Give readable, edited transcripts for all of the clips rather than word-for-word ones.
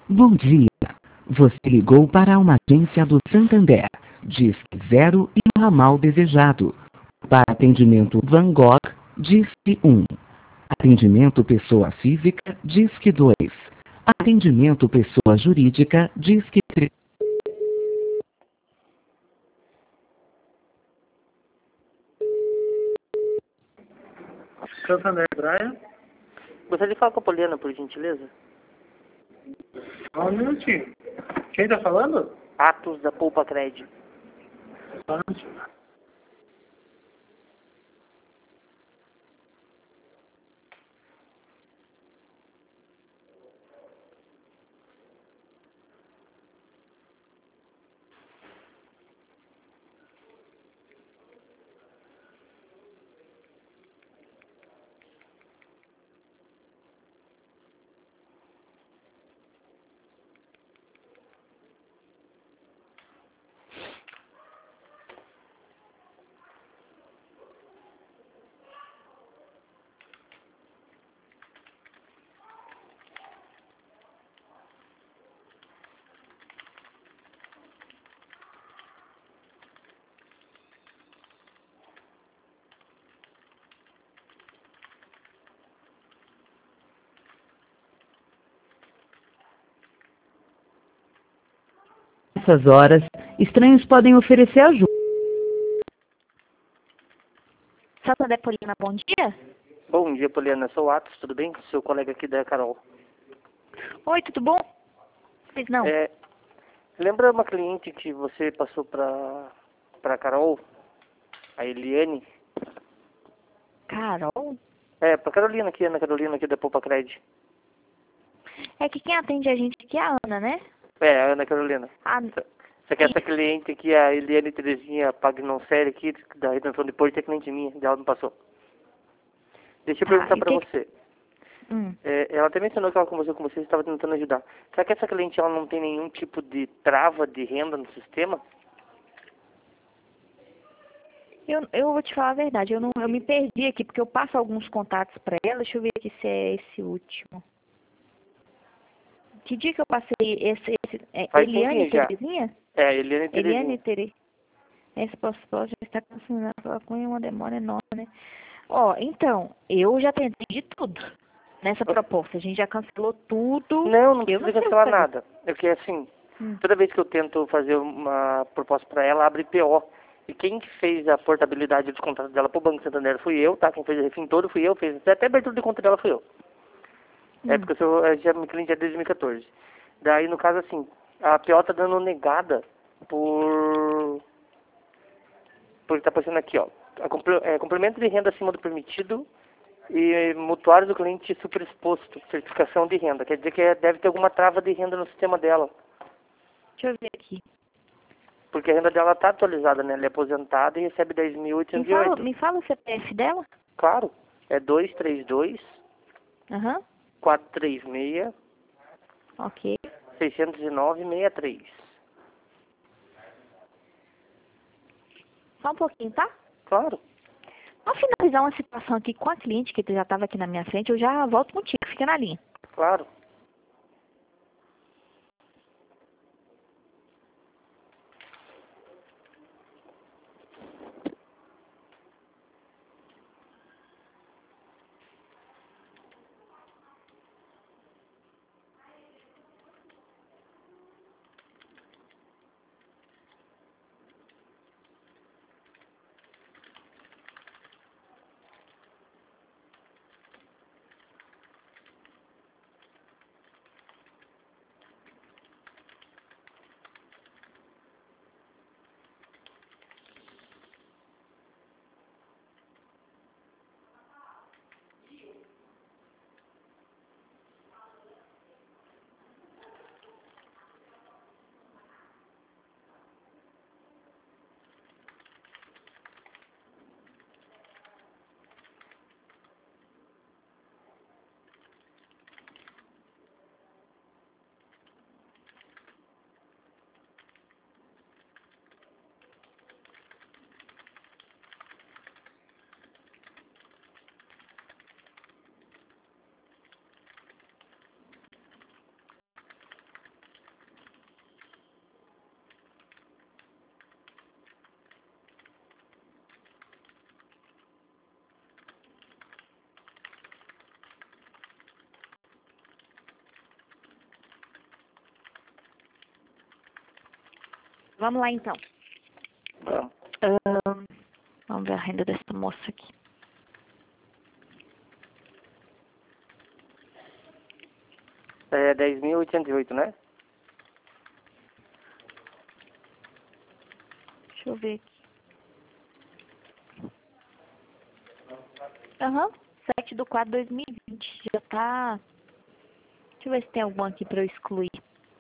Bom dia. Você ligou para uma agência do Santander. Disque 0 e o ramal desejado. Para atendimento Van Gogh, Disque 1. Atendimento pessoa física, Disque 2. Atendimento pessoa jurídica, Disque 3. Santander Praia. Gostaria de falar com a Poliana, por gentileza? Só um minutinho. Quem tá falando? Atos da Poupa Cred. Só um minutinho. Nessas horas, estranhos podem oferecer ajuda. Santander Poliana, bom dia. Bom dia, Poliana. Sou o Atos, tudo bem? Seu colega aqui da Carol. Oi, tudo bom? Pois não. Lembra uma cliente que você passou pra Carol? A Eliane? Carol? Pra Carolina aqui, Ana Carolina aqui da Poupa Cred. É que quem atende a gente aqui é a Ana, né? A Ana Carolina. Ah, Só que essa cliente aqui, a Eliane Terezinha Pagnoncelli aqui, da Redenção de Porto, é cliente minha, ela me passou. Deixa eu perguntar e pra você. Ela até mencionou que ela conversou com você e estava tentando ajudar. Será que essa cliente ela não tem nenhum tipo de trava de renda no sistema? Eu vou te falar a verdade, eu me perdi aqui, porque eu passo alguns contatos pra ela. Deixa eu ver aqui se é esse último. Que dia que eu passei esse Faz Eliane tempinho já. Terezinha? Eliane Terezinha. Eliane Terezinha. Esse pós-pós já está consumindo com uma demora enorme, né? Então, eu já tentei de tudo nessa proposta. A gente já cancelou tudo. Não Eu precisa sei o que cancelar fazer. nada. É que assim, toda vez que eu tento fazer uma proposta para ela, abre PO. E quem que fez a portabilidade dos contratos dela pro Banco Santander fui eu, tá? Quem fez o refim todo fui eu, fez até a abertura de conta dela fui eu. Porque eu já me cliente desde 2014. Daí, no caso, assim, a PO tá dando negada porque tá aparecendo aqui, ó. Complemento de renda acima do permitido e mutuário do cliente superexposto, certificação de renda. Quer dizer que deve ter alguma trava de renda no sistema dela. Deixa eu ver aqui. Porque a renda dela tá atualizada, né? Ela é aposentada e recebe 10.808. Me fala o CPF dela? Claro. É 232 Aham. 436 Ok. 609 63. Só um pouquinho, tá? Claro. Vamos finalizar uma situação aqui com a cliente, que já estava aqui na minha frente. Eu já volto contigo, fica na linha. Claro. Vamos lá, então. Vamos. Vamos ver a renda dessa moça aqui. É 10.808, né? Deixa eu ver aqui. Aham, 7/4/2020. Já tá... Deixa eu ver se tem algum aqui pra eu excluir.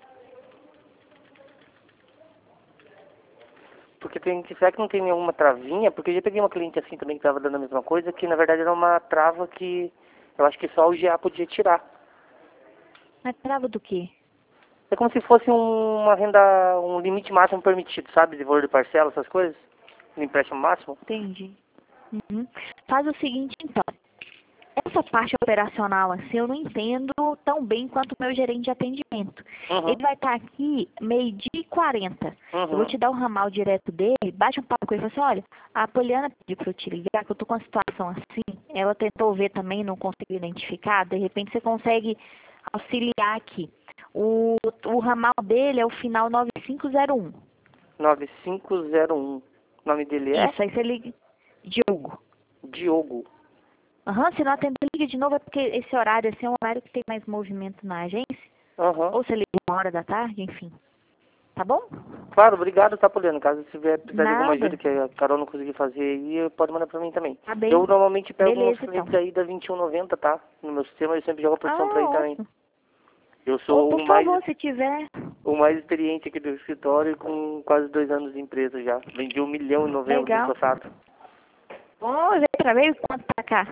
Porque será que não tem nenhuma travinha? Porque eu já peguei uma cliente assim também que estava dando a mesma coisa, que na verdade era uma trava que eu acho que só o GA podia tirar. Mas trava do quê? É como se fosse uma renda, um limite máximo permitido, sabe? De valor de parcela, essas coisas. No empréstimo máximo. Entendi. Uhum. Faz o seguinte, então. Essa parte operacional, assim, eu não entendo tão bem quanto o meu gerente de atendimento. Uhum. Ele vai estar aqui 12h40. Uhum. Eu vou te dar o ramal direto dele, bate um papo com ele e fala assim, olha, a Poliana pediu para eu te ligar, que eu tô com uma situação assim. Ela tentou ver também, não conseguiu identificar. De repente você consegue auxiliar aqui. O ramal dele é o final 9501. 9501. O nome dele é? Isso, aí você liga. Diogo. Diogo. Aham, se não atender, liga de novo, é porque esse horário assim, é um horário que tem mais movimento na agência. Uhum. Ou você liga 1h da tarde, enfim. Tá bom? Claro, obrigado, tá, Poliana. Caso você tiver precisar de alguma Nada. ajuda que a Carol não conseguir fazer aí, pode mandar pra mim também. Tá bem. Eu normalmente pego Beleza, uns clientes então. aí da 21,90, tá? No meu sistema eu sempre jogo a produção pra aí também. Ótimo. Eu Ou, sou por favor, se tiver. o mais experiente aqui do escritório com quase 2 anos de empresa já. Vendi 1 milhão em novembro do Legal. passado. Bom, veio pra ver quanto pra cá.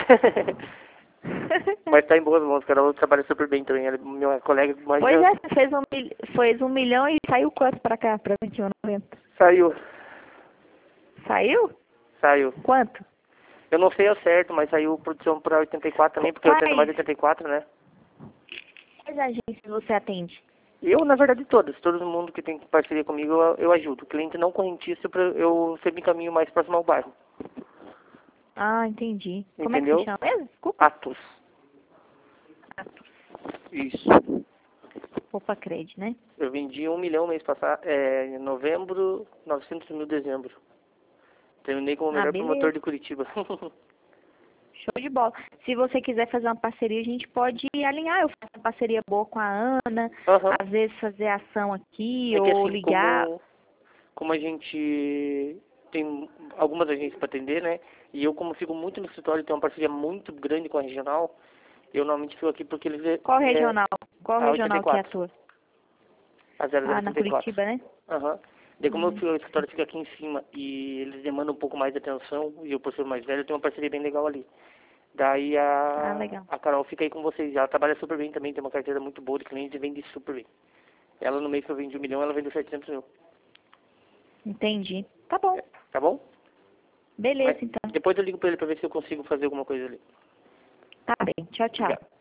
Mas tá em boas mãos, Carol trabalha super bem também. Ela é minha colega, mas Pois já é, você fez 1 milhão e saiu quanto pra cá? Pra 21,90. saiu. Saiu? Saiu. Quanto? Eu não sei ao certo, mas saiu produção pra 84 também, porque eu atendo mais 84, né? Quais agências você atende? Eu, na verdade, todas. Todo mundo que tem parceria comigo, eu ajudo. O cliente não correntista, eu sempre encaminho mais próximo ao bairro. Ah, entendi. Como é que Entendeu? se chama mesmo? Desculpa. Atos. Isso. Opa, Cred, né? Eu vendi 1 milhão mês passado, em novembro, 900 mil em dezembro. Terminei como o melhor beleza. promotor de Curitiba. Show de bola. Se você quiser fazer uma parceria, a gente pode alinhar. Eu faço uma parceria boa com a Ana, Uhum. às vezes fazer ação aqui É que ou assim, ligar. como a gente tem algumas agências para atender, né? E eu, como fico muito no escritório e tenho uma parceria muito grande com a regional, eu normalmente fico aqui porque eles... Qual regional? Qual a regional que é a 84. tua? A 0084. Na Curitiba, né? Aham. Daí como o escritório fica aqui em cima e eles demandam um pouco mais de atenção, e eu, por ser mais velho, eu tenho uma parceria bem legal ali. Daí Legal. a Carol fica aí com vocês. Ela trabalha super bem também, tem uma carteira muito boa de clientes e vende super bem. Ela, no mês que eu vendi 1 milhão, ela vendeu 700 mil. Entendi. Tá bom. Tá bom? Beleza, Mas então. depois eu ligo pra ele pra ver se eu consigo fazer alguma coisa ali. Tá bem. Tchau, tchau. Obrigado.